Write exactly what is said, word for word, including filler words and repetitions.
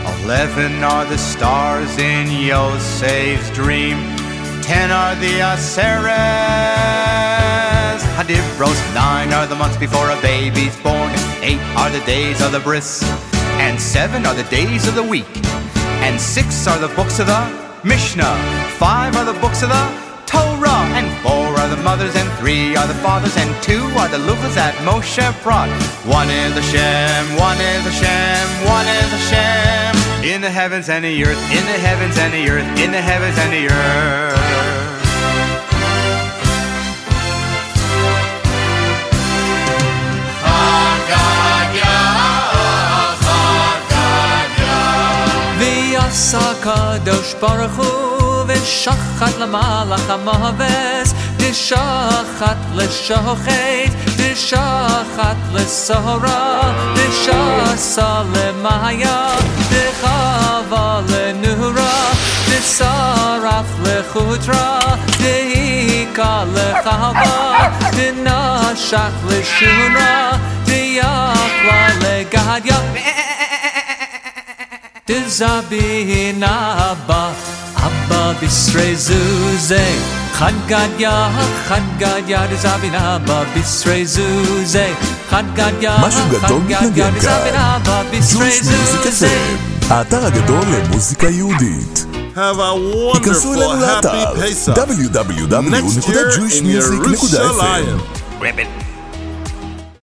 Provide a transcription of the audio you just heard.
Eleven are the stars in Yosef's dream. Ten are the Aseres Hadibros. Nine are the months before a baby's born. Eight are the days of the bris. And seven are the days of the week. And six are the books of the Mishnah. Five are the books of the Torah. And four are the mothers. And three are the fathers. And two are the luchas that Moshe brought. One is Hashem, one is Hashem, one is Hashem. In the heavens and the earth, in the heavens and the earth, in the heavens and the earth. Kadosh Baruch Hu v'shachat l'malach ha'maves v'shachat l'shochet v'shachat l'sora v'shasa l'maya v'chava l'nura v'saraf l'chudra v'hika l'chava v'nashach l'shura v'yachla l'gadya Zabin Abba, Abba Bisrei Zuzeh, Chad Gadya, Chad Gadya, Zabin Abba Bisrei Zuzeh, Chad Gadya, Chad Gadya, Zabin Abba Bisrei Zuzeh. האתר הגדול למוזיקה יהודית. Have a wonderful happy Pesach. דאבליו דאבליו דאבליו Next נקודה year ג'ויש in מיוזיק נקודה אף אם. Yerushalayim. Ribbit.